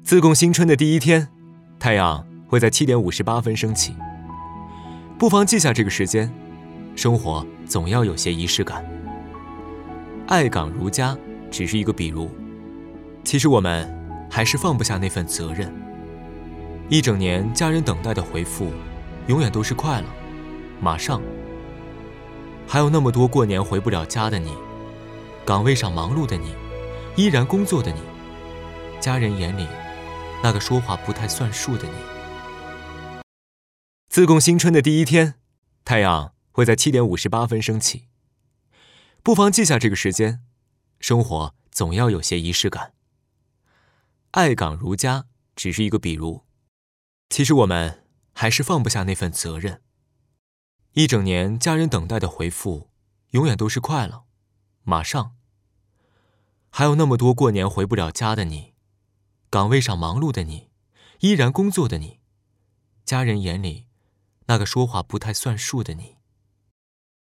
自贡新春的第一天，太阳会在7点58分升起。不妨记下这个时间，生活总要有些仪式感。爱岗如家只是一个比如，其实我们还是放不下那份责任。一整年家人等待的回复，永远都是快了，马上。还有那么多过年回不了家的你，岗位上忙碌的你，依然工作的你，家人眼里那个说话不太算数的你。自贡新春的第一天，太阳会在7点58分升起。不妨记下这个时间，生活总要有些仪式感。爱岗如家只是一个比如，其实我们还是放不下那份责任。一整年家人等待的回复，永远都是快了，马上。还有那么多过年回不了家的你，岗位上忙碌的你，依然工作的你，家人眼里那个说话不太算数的你。